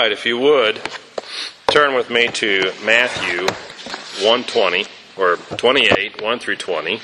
right, if you would, turn with me to Matthew 1:20, or 28, 1 through 20.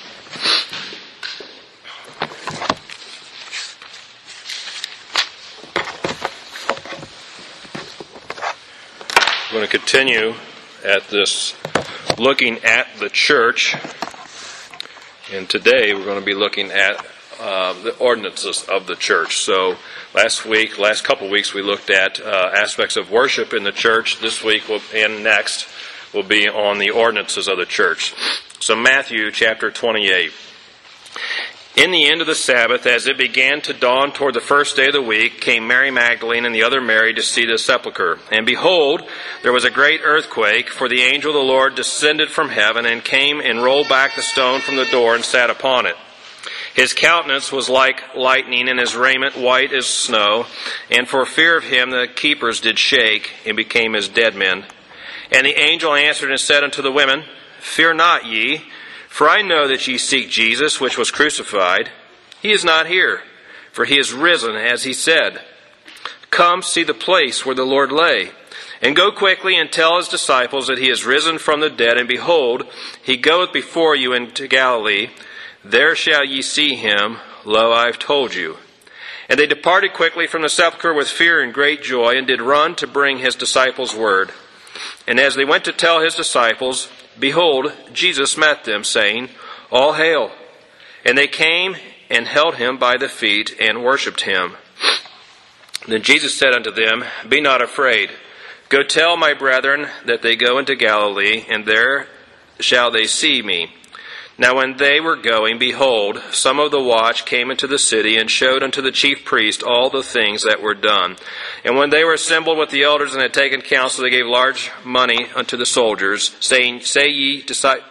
We're going to continue at this looking at the church, and today we're going to be looking at the ordinances of the church. So last couple weeks we looked at aspects of worship in the church. This week and next will be on the ordinances of the church. So Matthew chapter 28. In the end of the Sabbath, as it began to dawn toward the first day of the week, came Mary Magdalene and the other Mary to see the sepulchre. And behold, there was a great earthquake, for the angel of the Lord descended from heaven and came and rolled back the stone from the door and sat upon it. His countenance was like lightning, and his raiment white as snow. And for fear of him the keepers did shake, and became as dead men. And the angel answered and said unto the women, Fear not ye, for I know that ye seek Jesus, which was crucified. He is not here, for he is risen, as he said. Come, see the place where the Lord lay. And go quickly and tell his disciples that he is risen from the dead. And behold, he goeth before you into Galilee. There shall ye see him. Lo, I have told you. And they departed quickly from the sepulchre with fear and great joy, and did run to bring his disciples word. And as they went to tell his disciples, behold, Jesus met them, saying, All hail! And they came and held him by the feet, and worshipped him. Then Jesus said unto them, Be not afraid. Go tell my brethren that they go into Galilee, and there shall they see me. Now when they were going, behold, some of the watch came into the city, and showed unto the chief priest all the things that were done. And when they were assembled with the elders and had taken counsel, they gave large money unto the soldiers, saying, Say ye,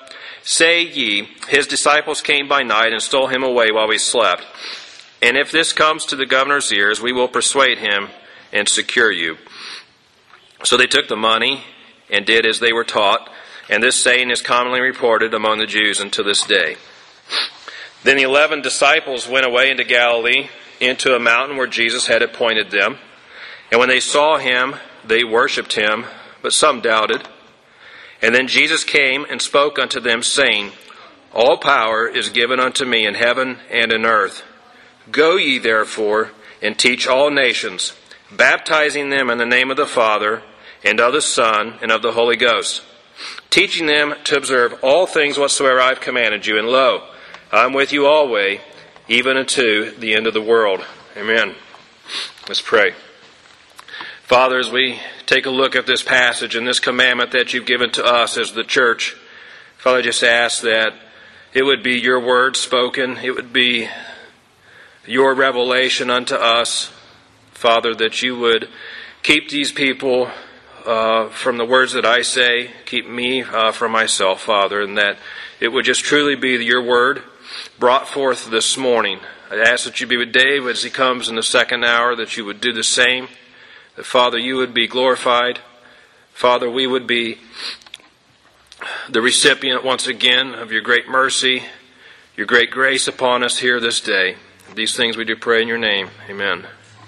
his disciples came by night, and stole him away while we slept. And if this comes to the governor's ears, we will persuade him, and secure you. So they took the money, and did as they were taught. And this saying is commonly reported among the Jews unto this day. Then the 11 disciples went away into Galilee, into a mountain where Jesus had appointed them. And when they saw him, they worshipped him, but some doubted. And then Jesus came and spoke unto them, saying, All power is given unto me in heaven and in earth. Go ye therefore, and teach all nations, baptizing them in the name of the Father, and of the Son, and of the Holy Ghost, teaching them to observe all things whatsoever I have commanded you. And lo, I am with you always, even unto the end of the world. Amen. Let's pray. Father, as we take a look at this passage and this commandment that you've given to us as the church, Father, I just ask that it would be your word spoken. It would be your revelation unto us, Father, that you would keep these people from the words that I say, keep me from myself, Father, and that it would just truly be your word brought forth this morning. I ask that you be with Dave as he comes in the second hour, that you would do the same, that, Father, you would be glorified. Father, we would be the recipient once again of your great mercy, your great grace upon us here this day. These things we do pray in your name. Amen.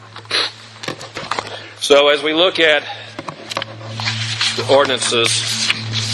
So as we look at the ordinances,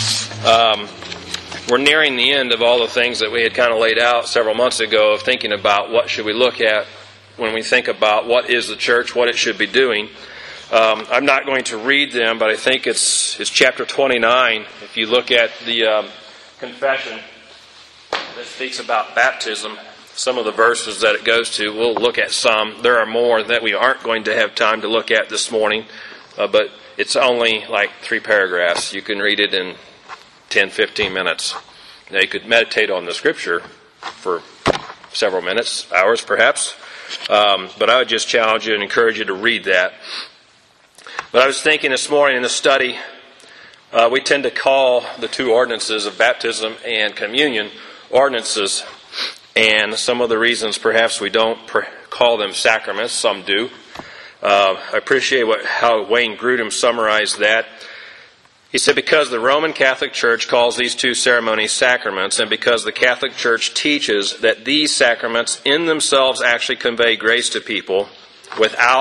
we're nearing the end of all the things that we had kind of laid out several months ago of thinking about what should we look at when we think about what is the church, what it should be doing. I'm not going to read them, but I think it's chapter 29. If you look at the confession that speaks about baptism, some of the verses that it goes to, we'll look at some. There are more that we aren't going to have time to look at this morning, but it's only like 3 paragraphs. You can read it in 10, 15 minutes. Now, you could meditate on the scripture for several minutes, hours perhaps, but I would just challenge you and encourage you to read that. But I was thinking this morning in the study, we tend to call the two ordinances of baptism and communion ordinances, and some of the reasons perhaps we don't call them sacraments, some do. I appreciate how Wayne Grudem summarized that. He said, because the Roman Catholic Church calls these two ceremonies sacraments, and because the Catholic Church teaches that these sacraments in themselves actually convey grace to people without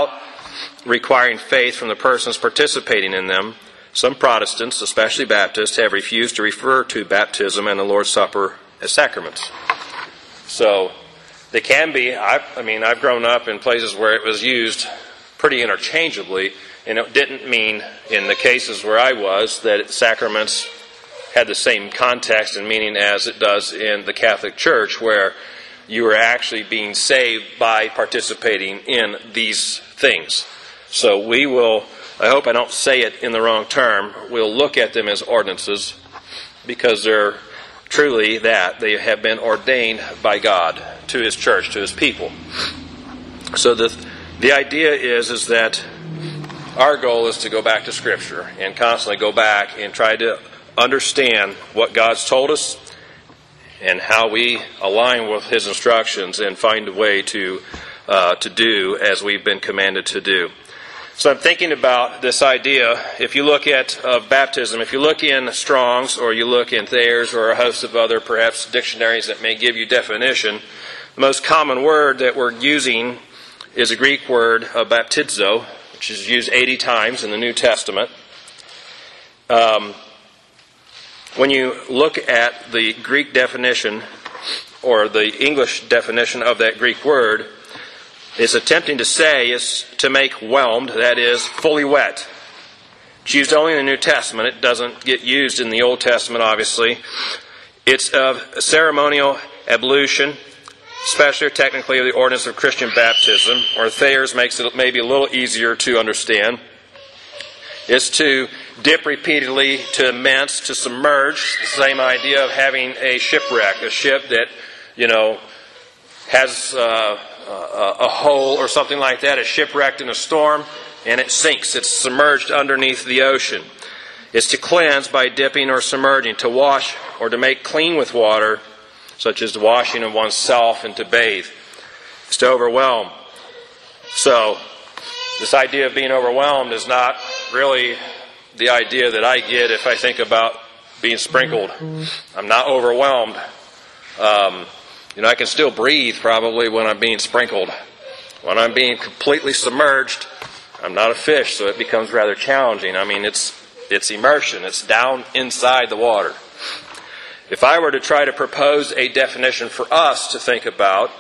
requiring faith from the persons participating in them, some Protestants, especially Baptists, have refused to refer to baptism and the Lord's Supper as sacraments. So they can be. I've grown up in places where it was used pretty interchangeably, and it didn't mean in the cases where I was that sacraments had the same context and meaning as it does in the Catholic Church, where you are actually being saved by participating in these things. So we will, I hope I don't say it in the wrong term, we'll look at them as ordinances because they're truly that. They have been ordained by God to His church, to His people. So the idea is that our goal is to go back to Scripture and constantly go back and try to understand what God's told us and how we align with His instructions and find a way to do as we've been commanded to do. So I'm thinking about this idea. If you look at baptism, if you look in Strong's or you look in Thayer's or a host of other perhaps dictionaries that may give you definition, the most common word that we're using is a Greek word baptizo, which is used 80 times in the New Testament. When you look at the Greek definition or the English definition of that Greek word, it's attempting to say is to make whelmed, that is, fully wet. It's used only in the New Testament. It doesn't get used in the Old Testament, obviously. It's of ceremonial ablution, especially or technically of the ordinance of Christian baptism, or Thayer's makes it maybe a little easier to understand. Is to dip repeatedly, to immerse, to submerge. The same idea of having a shipwreck, a ship that, has a hole or something like that, is shipwrecked in a storm, and it sinks. It's submerged underneath the ocean. It's to cleanse by dipping or submerging, to wash or to make clean with water, such as the washing of oneself and to bathe. It's to overwhelm. So, this idea of being overwhelmed is not really the idea that I get if I think about being sprinkled. I'm not overwhelmed. I can still breathe probably when I'm being sprinkled. When I'm being completely submerged, I'm not a fish, so it becomes rather challenging. It's immersion. It's down inside the water. If I were to try to propose a definition for us to think about,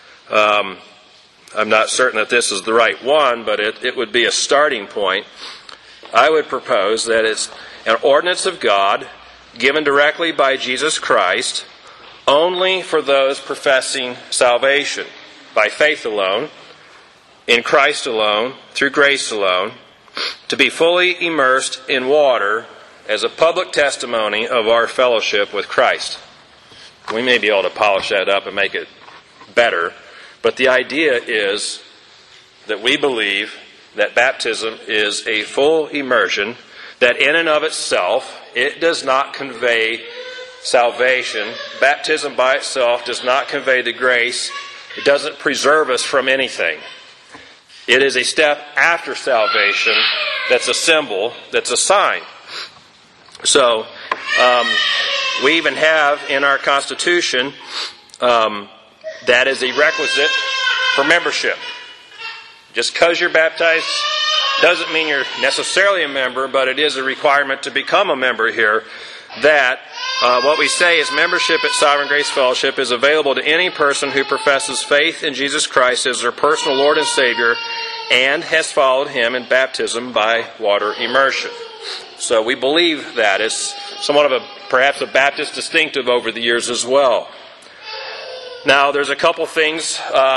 I'm not certain that this is the right one, but it would be a starting point. I would propose that it's an ordinance of God given directly by Jesus Christ only for those professing salvation by faith alone, in Christ alone, through grace alone, to be fully immersed in water as a public testimony of our fellowship with Christ. We may be able to polish that up and make it better, but the idea is that we believe that baptism is a full immersion, that in and of itself, it does not convey salvation. Baptism by itself does not convey the grace. It doesn't preserve us from anything. It is a step after salvation that's a symbol, that's a sign. So, we even have in our Constitution that is a requisite for membership. Just because you're baptized doesn't mean you're necessarily a member, but it is a requirement to become a member here. That what we say is membership at Sovereign Grace Fellowship is available to any person who professes faith in Jesus Christ as their personal Lord and Savior and has followed Him in baptism by water immersion. So we believe that. It's somewhat of perhaps a Baptist distinctive over the years as well. Now, there's a couple things,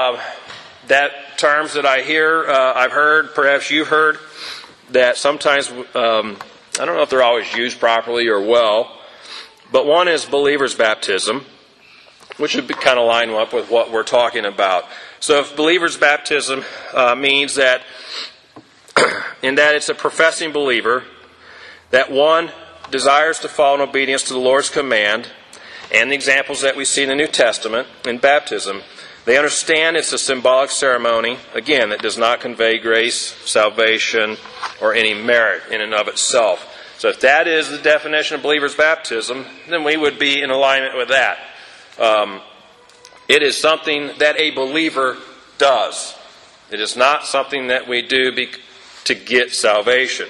terms that I hear, I've heard, perhaps you've heard, that sometimes, I don't know if they're always used properly or well, but one is believer's baptism, which would kind of line up with what we're talking about. So if believer's baptism means that, in that it's a professing believer, that one desires to follow in obedience to the Lord's command and the examples that we see in the New Testament in baptism. They understand it's a symbolic ceremony, again, that does not convey grace, salvation, or any merit in and of itself. So if that is the definition of believer's baptism, then we would be in alignment with that. It is something that a believer does. It is not something that we do to get salvation.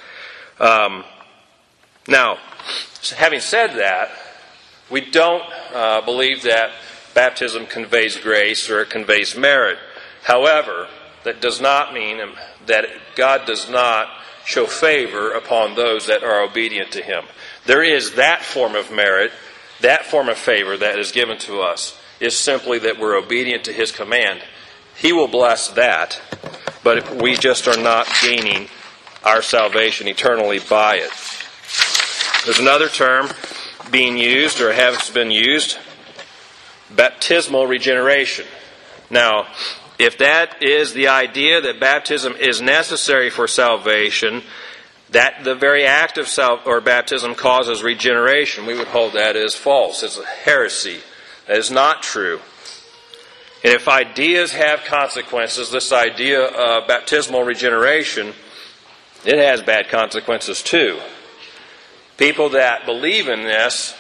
Now, having said that, we don't believe that baptism conveys grace or it conveys merit. However, that does not mean that God does not show favor upon those that are obedient to Him. There is that form of merit, that form of favor that is given to us, is simply that we're obedient to His command. He will bless that, but we just are not gaining our salvation eternally by it. There's another term being used, or has been used, baptismal regeneration. Now, if that is the idea that baptism is necessary for salvation, that the very act of baptism causes regeneration, we would hold that as false. It's a heresy. That is not true. And if ideas have consequences, this idea of baptismal regeneration, it has bad consequences too. People that believe in this,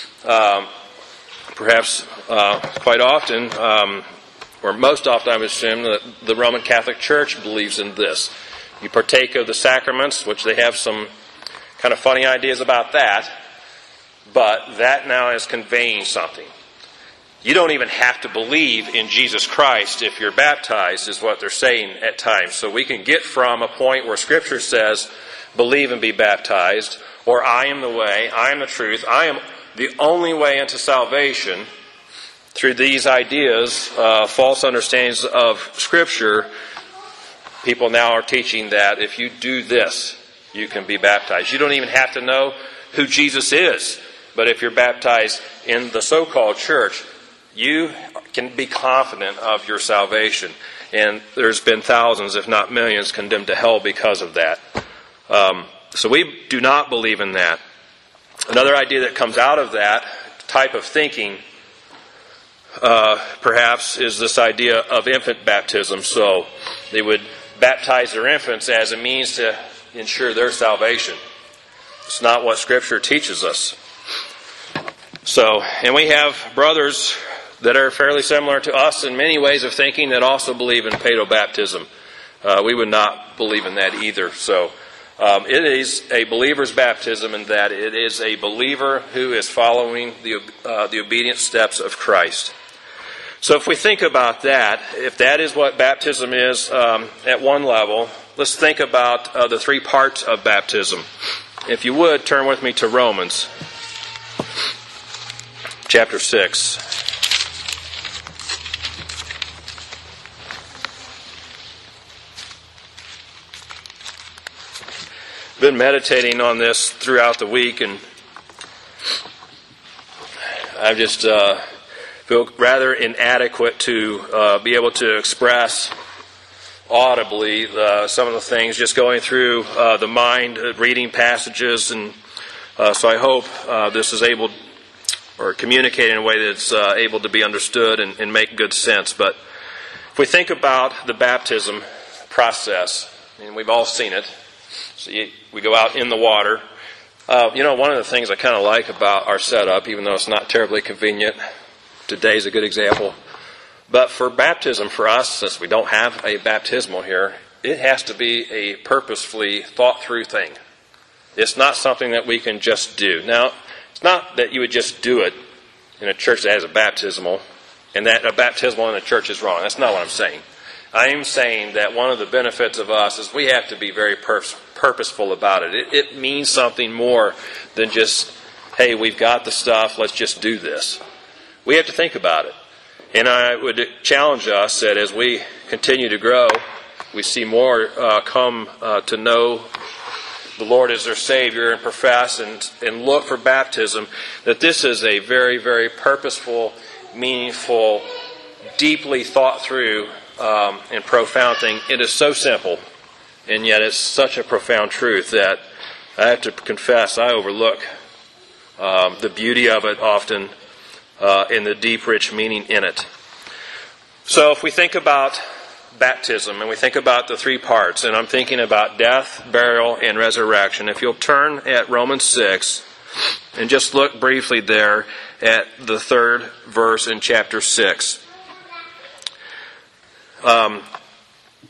perhaps quite often, or most often I would assume, that the Roman Catholic Church believes in this. You partake of the sacraments, which they have some kind of funny ideas about that, but that now is conveying something. You don't even have to believe in Jesus Christ if you're baptized, is what they're saying at times. So we can get from a point where Scripture says, believe and be baptized, or I am the way, I am the truth, I am the only way into salvation, through these ideas, false understandings of Scripture. People now are teaching that if you do this, you can be baptized. You don't even have to know who Jesus is. But if you're baptized in the so-called church, you can be confident of your salvation. And there's been thousands, if not millions, condemned to hell because of that. So we do not believe in that. Another idea that comes out of that type of thinking, perhaps, is this idea of infant baptism. So they would baptize their infants as a means to ensure their salvation. It's not what Scripture teaches us. So, and we have brothers that are fairly similar to us in many ways of thinking that also believe in paedobaptism. We would not believe in that either. So, it is a believer's baptism in that it is a believer who is following the obedient steps of Christ. So if we think about that, if that is what baptism is at one level, let's think about the three parts of baptism. If you would, turn with me to Romans chapter 6. I've been meditating on this throughout the week, and I've just feel rather inadequate to be able to express audibly some of the things just going through the mind, reading passages, and so I hope this is able, or communicate in a way that's able to be understood and make good sense. But if we think about the baptism process, and we've all seen it, so we go out in the water. One of the things I kind of like about our setup, even though it's not terribly convenient, today's a good example. But for baptism, for us, since we don't have a baptismal here, it has to be a purposefully thought through thing. It's not something that we can just do. Now, it's not that you would just do it in a church that has a baptismal, and that a baptismal in a church is wrong. That's not what I'm saying. I am saying that one of the benefits of us is we have to be very purposeful about it. It means something more than just, hey, we've got the stuff, let's just do this. We have to think about it. And I would challenge us that as we continue to grow, we see more come to know the Lord as their Savior and profess and look for baptism, that this is a very, very purposeful, meaningful, deeply thought through and profound thing. It is so simple, and yet it's such a profound truth that I have to confess I overlook the beauty of it often and the deep, rich meaning in it. So if we think about baptism and we think about the three parts, and I'm thinking about death, burial, and resurrection, if you'll turn at Romans 6 and just look briefly there at the third verse in chapter 6.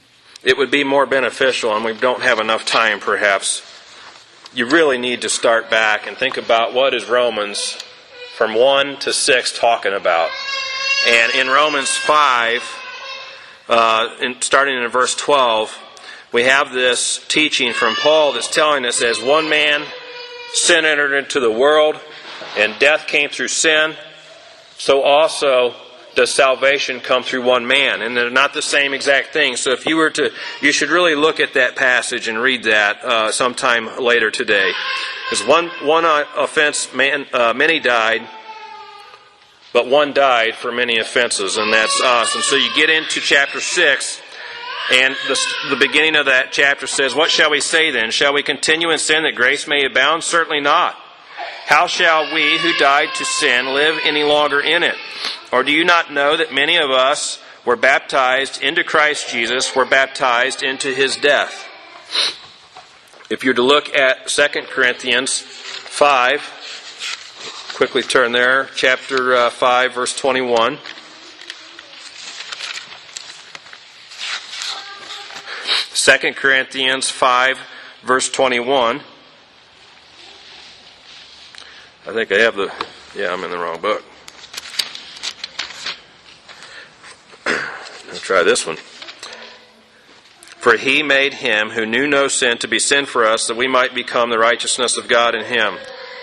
it would be more beneficial, and we don't have enough time perhaps, you really need to start back and think about what is Romans from 1 to 6 talking about. And in Romans 5, starting in verse 12, we have this teaching from Paul that's telling us, as one man, sin entered into the world, and death came through sin, so also does salvation come through one man. And they're not the same exact thing. So if you were to, you should really look at that passage and read that sometime later today. Because one offense, many died, but one died for many offenses, and that's us. And so you get into chapter 6, and the beginning of that chapter says, "What shall we say then? Shall we continue in sin that grace may abound? Certainly not. How shall we who died to sin live any longer in it? Or do you not know that many of us were baptized into Christ Jesus, were baptized into His death?" If you're to look at 2 Corinthians 5, quickly turn there, chapter 5, verse 21. Second Corinthians 5, verse 21. I think I have I'm in the wrong book. Let's try this one. "For He made Him who knew no sin to be sin for us, that we might become the righteousness of God in Him."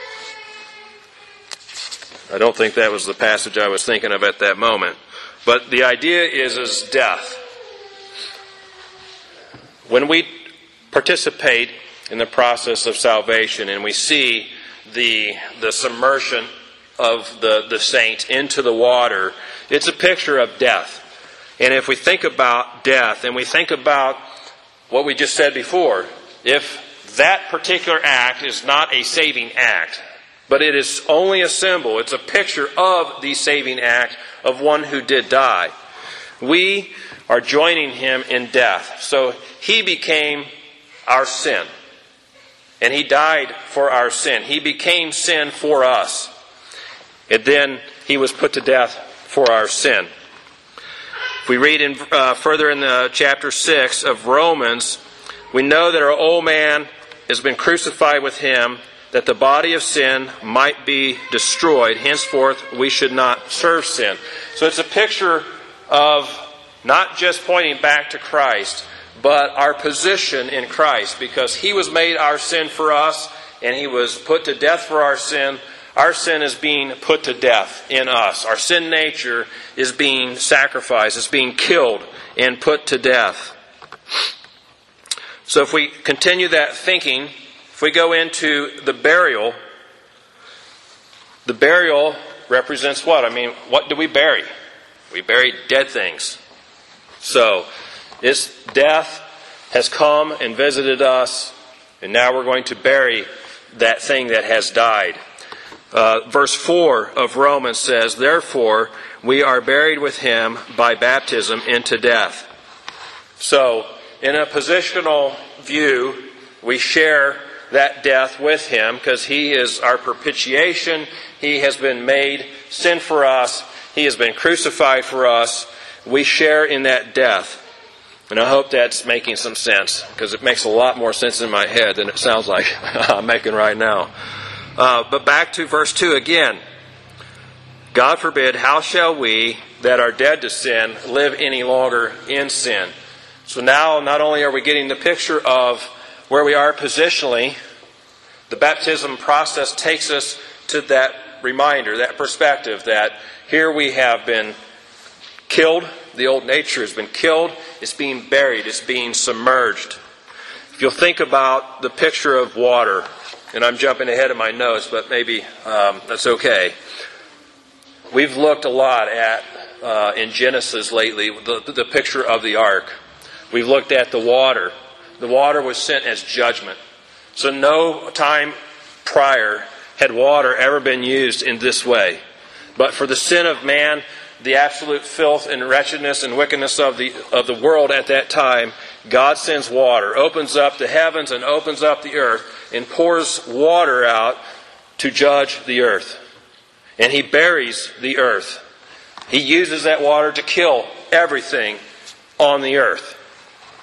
I don't think that was the passage I was thinking of at that moment. But the idea is death. When we participate in the process of salvation and we see the submersion of the saint into the water, it's a picture of death. And if we think about death and we think about what we just said before, if that particular act is not a saving act, but it is only a symbol, it's a picture of the saving act of one who did die, we are joining Him in death. So He became our sin. And He died for our sin. He became sin for us. And then He was put to death for our sin. If we read further in the chapter 6 of Romans, we know that our old man has been crucified with Him, that the body of sin might be destroyed. Henceforth, we should not serve sin. So it's a picture of not just pointing back to Christ, but our position in Christ, because He was made our sin for us, and He was put to death for our sin. Our sin is being put to death in us. Our sin nature is being sacrificed, is being killed and put to death. So if we continue that thinking, if we go into the burial represents what? I mean, what do we bury? We bury dead things. So this death has come and visited us, and now we're going to bury that thing that has died. Verse 4 of Romans says, "Therefore we are buried with Him by baptism into death." So, in a positional view, we share that death with Him because He is our propitiation. He has been made sin for us. He has been crucified for us. We share in that death. And I hope that's making some sense, because it makes a lot more sense in my head than it sounds like I'm making right now. But back to verse 2 again. "God forbid, how shall we that are dead to sin live any longer in sin?" So now not only are we getting the picture of where we are positionally, the baptism process takes us to that reminder, that perspective that here we have been killed. The old nature has been killed. It's being buried. It's being submerged. If you'll think about the picture of water, and I'm jumping ahead of my notes, but maybe that's okay. We've looked a lot at, in Genesis lately, the picture of the ark. We've looked at the water. The water was sent as judgment. So no time prior had water ever been used in this way. But for the sin of man, the absolute filth and wretchedness and wickedness of the world at that time, God sends water, opens up the heavens and opens up the earth, and pours water out to judge the earth. And He buries the earth. He uses that water to kill everything on the earth.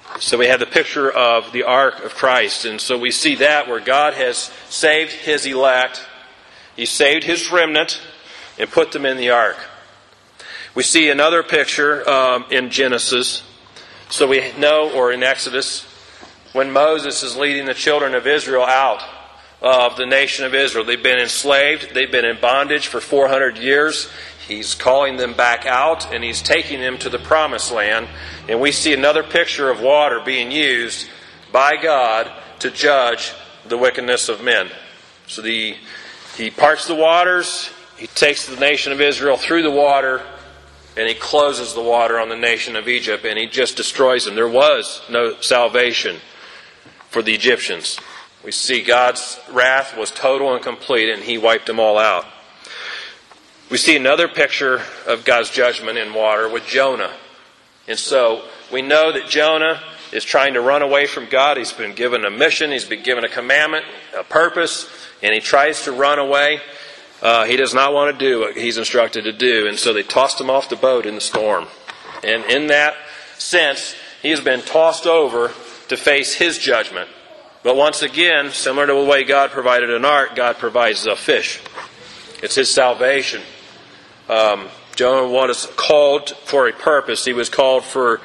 So we have the picture of the ark of Christ. And so we see that where God has saved His elect. He saved His remnant and put them in the ark. We see another picture in Genesis. So we know, or in Exodus, when Moses is leading the children of Israel out of the nation of Israel. They've been enslaved. They've been in bondage for 400 years. He's calling them back out, and He's taking them to the promised land. And we see another picture of water being used by God to judge the wickedness of men. So He parts the waters, He takes the nation of Israel through the water, and He closes the water on the nation of Egypt, and He just destroys them. There was no salvation for the Egyptians. We see God's wrath was total and complete, and He wiped them all out. We see another picture of God's judgment in water with Jonah. And so we know that Jonah is trying to run away from God. He's been given a mission. He's been given a commandment, a purpose, and he tries to run away. He does not want to do what he's instructed to do. And so they tossed him off the boat in the storm. And in that sense, he has been tossed over to face his judgment. But once again, similar to the way God provided an ark, God provides a fish. It's His salvation. Jonah was called for a purpose. He was called for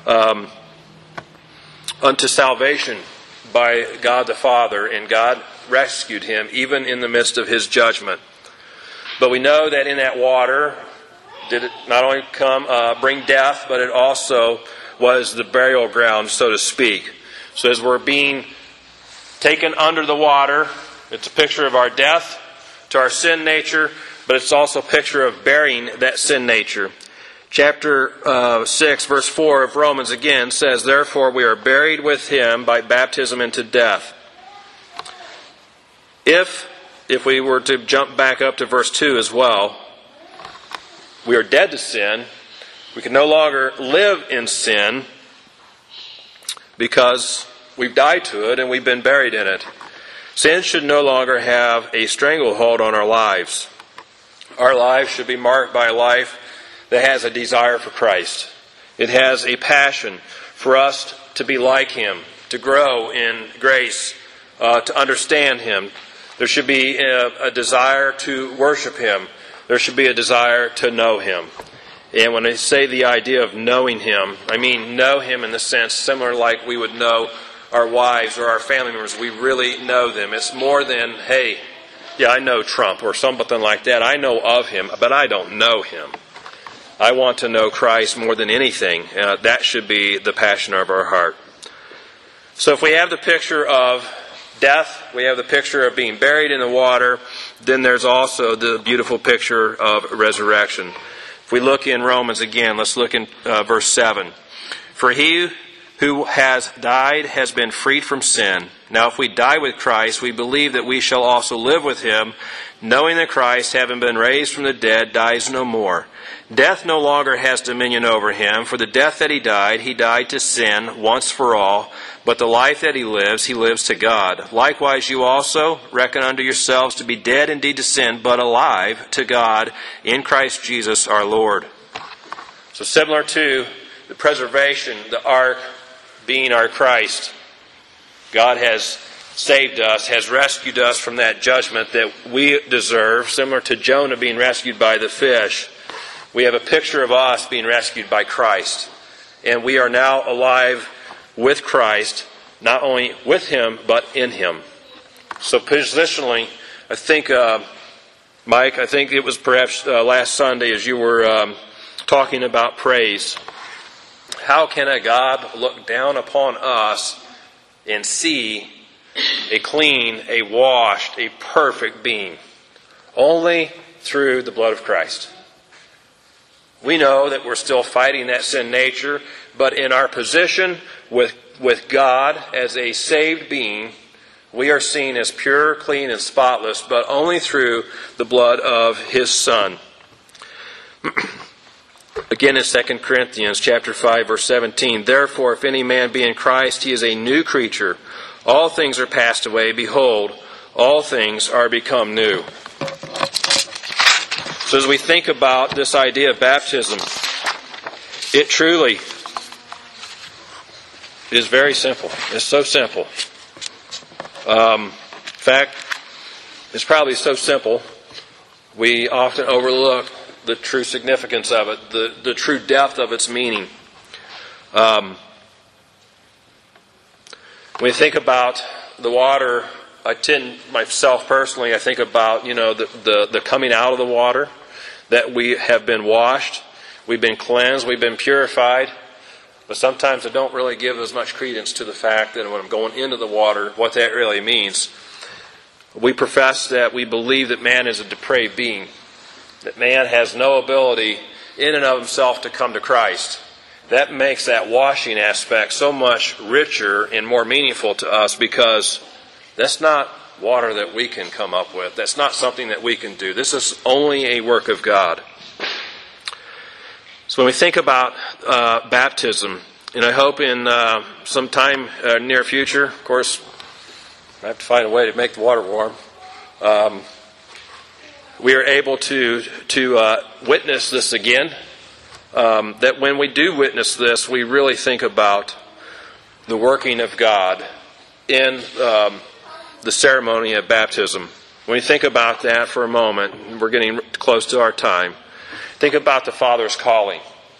unto salvation by God the Father, and God rescued him even in the midst of His judgment. But we know that in that water did it not only bring death, but it also was the burial ground, so to speak. So as we're being taken under the water, it's a picture of our death to our sin nature, but it's also a picture of burying that sin nature. Chapter 6, verse 4 of Romans again says, "Therefore we are buried with Him by baptism into death." If we were to jump back up to verse 2 as well, we are dead to sin. We can no longer live in sin because we've died to it and we've been buried in it. Sin should no longer have a stranglehold on our lives. Our lives should be marked by a life that has a desire for Christ. It has a passion for us to be like Him, to grow in grace, to understand Him. There should be a desire to worship Him. There should be a desire to know Him. And when I say the idea of knowing Him, I mean know Him in the sense similar like we would know our wives or our family members. We really know them. It's more than, hey, yeah, I know Trump or something like that. I know of him, but I don't know him. I want to know Christ more than anything. That should be the passion of our heart. So if we have the picture of death, we have the picture of being buried in the water, then there's also the beautiful picture of resurrection. If we look in Romans again, let's look in verse 7. "For he who has died has been freed from sin. Now if we die with Christ, we believe that we shall also live with Him, knowing that Christ, having been raised from the dead, dies no more. Death no longer has dominion over Him, for the death that He died to sin once for all, but the life that He lives to God. Likewise you also reckon unto yourselves to be dead indeed to sin, but alive to God in Christ Jesus our Lord." So similar to the preservation, the ark being our Christ, God has saved us, has rescued us from that judgment that we deserve, similar to Jonah being rescued by the fish. We have a picture of us being rescued by Christ. And we are now alive with Christ, not only with Him, but in Him. So positionally, I think, Mike, I think it was perhaps last Sunday as you were talking about praise. How can a God look down upon us and see a clean, a washed, a perfect being? Only through the blood of Christ. We know that we're still fighting that sin nature, but in our position with God as a saved being, we are seen as pure, clean, and spotless, but only through the blood of His Son. Again in 2 Corinthians chapter 5, verse 17, "Therefore, if any man be in Christ, he is a new creature. All things are passed away. Behold, all things are become new." So as we think about this idea of baptism, it truly is very simple. It's so simple. In fact, it's probably so simple we often overlook the true significance of it, the true depth of its meaning. When you think about the water, I tend, myself personally, I think about, the coming out of the water, that we have been washed, we've been cleansed, we've been purified. But sometimes I don't really give as much credence to the fact that when I'm going into the water, what that really means. We profess that we believe that man is a depraved being, that man has no ability in and of himself to come to Christ. That makes that washing aspect so much richer and more meaningful to us, because that's not water that we can come up with. That's not something that we can do. This is only a work of God. So when we think about baptism, and I hope in some time near future, of course, I have to find a way to make the water warm, we are able to witness this again. That when we do witness this, we really think about the working of God in the ceremony of baptism. When you think about that for a moment, we're getting close to our time. Think about the Father's calling.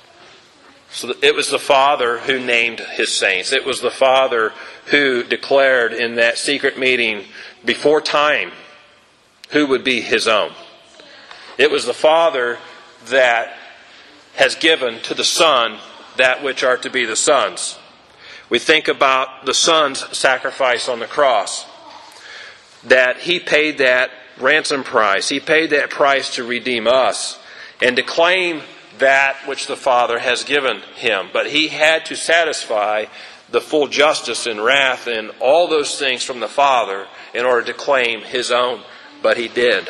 So it was the Father who named His saints. It was the Father who declared in that secret meeting before time who would be His own. It was the Father that has given to the Son that which are to be the Son's. We think about the Son's sacrifice on the cross, that He paid that ransom price. He paid that price to redeem us and to claim that which the Father has given Him. But He had to satisfy the full justice and wrath and all those things from the Father in order to claim His own. But He did.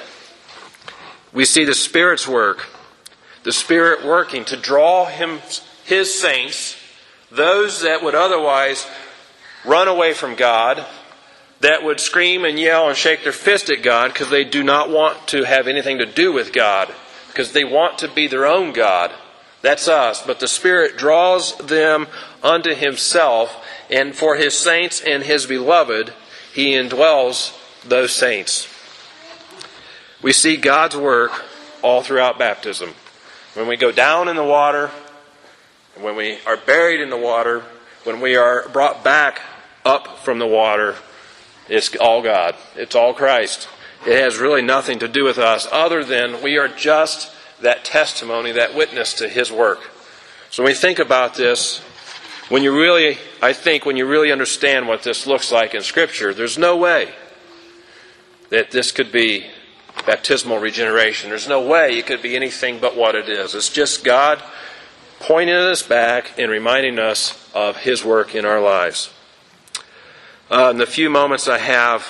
We see the Spirit's work. The Spirit working to draw His saints, those that would otherwise run away from God, that would scream and yell and shake their fist at God because they do not want to have anything to do with God, because they want to be their own God. That's us. But the Spirit draws them unto Himself, and for His saints and His beloved, He indwells those saints. We see God's work all throughout baptism. When we go down in the water, when we are buried in the water, when we are brought back up from the water, it's all God. It's all Christ. It has really nothing to do with us other than we are just that testimony, that witness to His work. So when we think about this, when you really understand what this looks like in Scripture, there's no way that this could be baptismal regeneration. There's no way it could be anything but what it is. It's just God pointing us back and reminding us of His work in our lives. In the few moments I have,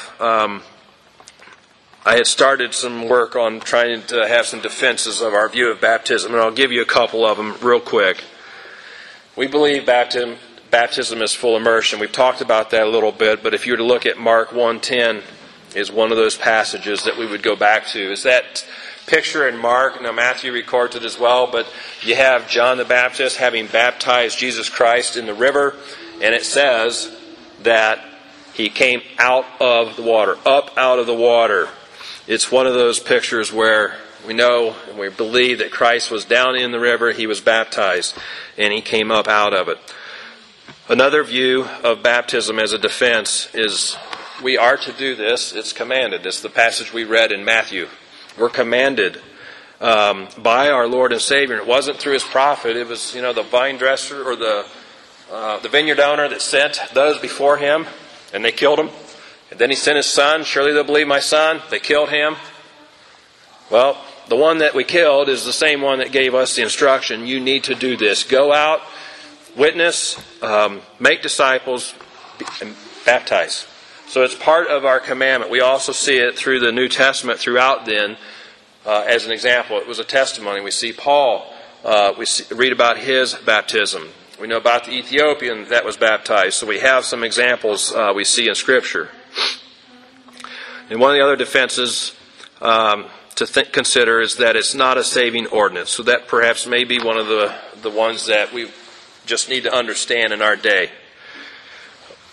I had started some work on trying to have some defenses of our view of baptism, and I'll give you a couple of them real quick. We believe baptism is full immersion. We've talked about that a little bit, but if you were to look at Mark 1:10, is one of those passages that we would go back to. Is that picture in Mark? Now Matthew records it as well, but you have John the Baptist having baptized Jesus Christ in the river, and it says that he came out of the water, up out of the water. It's one of those pictures where we know and we believe that Christ was down in the river, He was baptized, and He came up out of it. Another view of baptism as a defense is we are to do this. It's commanded. It's the passage we read in Matthew. We're commanded by our Lord and Savior. It wasn't through His prophet. It was, the vine dresser or the vineyard owner that sent those before Him, and they killed him. And then He sent His Son. Surely they'll believe my Son. They killed Him. Well, the one that we killed is the same one that gave us the instruction. You need to do this. Go out, witness, make disciples, and baptize. So it's part of our commandment. We also see it through the New Testament throughout then. As an example, it was a testimony. We see Paul, read about his baptism. We know about the Ethiopian that was baptized. So we have some examples we see in Scripture. And one of the other defenses to consider is that it's not a saving ordinance. So that perhaps may be one of the ones that we just need to understand in our day.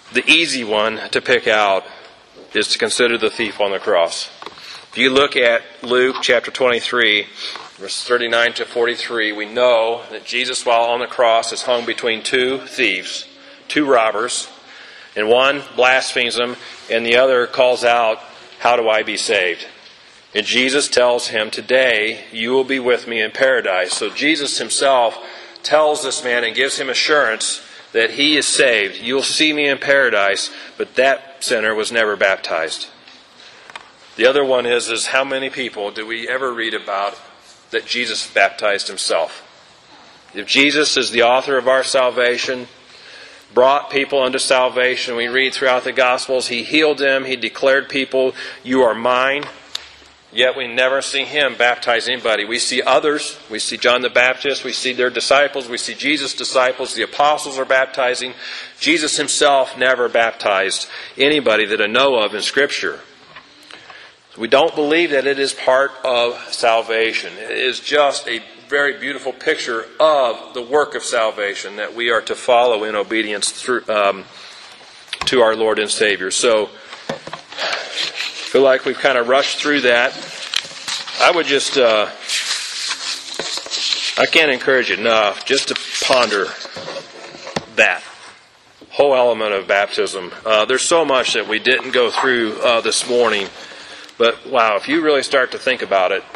the easy one to pick out is to consider the thief on the cross. If you look at Luke chapter 23, verse 39 to 43, we know that Jesus, while on the cross, is hung between two thieves, two robbers, and one blasphemes him, and the other calls out, "How do I be saved?" And Jesus tells him, "Today you will be with me in paradise." So Jesus himself tells this man and gives him assurance that he is saved. You'll see me in paradise, but that sinner was never baptized. The other one is how many people do we ever read about that Jesus baptized himself? If Jesus is the author of our salvation, brought people unto salvation, we read throughout the Gospels, he healed them, he declared people, "You are mine." Yet we never see him baptize anybody. We see others. We see John the Baptist. We see their disciples. We see Jesus' disciples. The apostles are baptizing. Jesus himself never baptized anybody that I know of in Scripture. We don't believe that it is part of salvation. It is just a very beautiful picture of the work of salvation that we are to follow in obedience through, to our Lord and Savior. So, I feel like we've kind of rushed through that. I would just, I can't encourage enough just to ponder that whole element of baptism. There's so much that we didn't go through this morning, but wow, if you really start to think about it,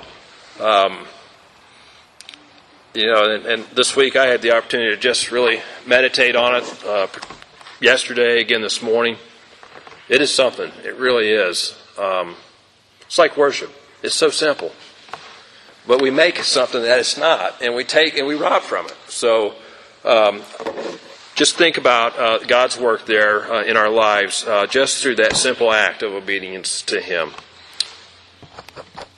and this week I had the opportunity to just really meditate on it. Yesterday, again this morning, it is something. It really is. It's like worship. It's so simple. But we make it something that it's not, and we take and we rob from it. So just think about God's work there in our lives just through that simple act of obedience to Him.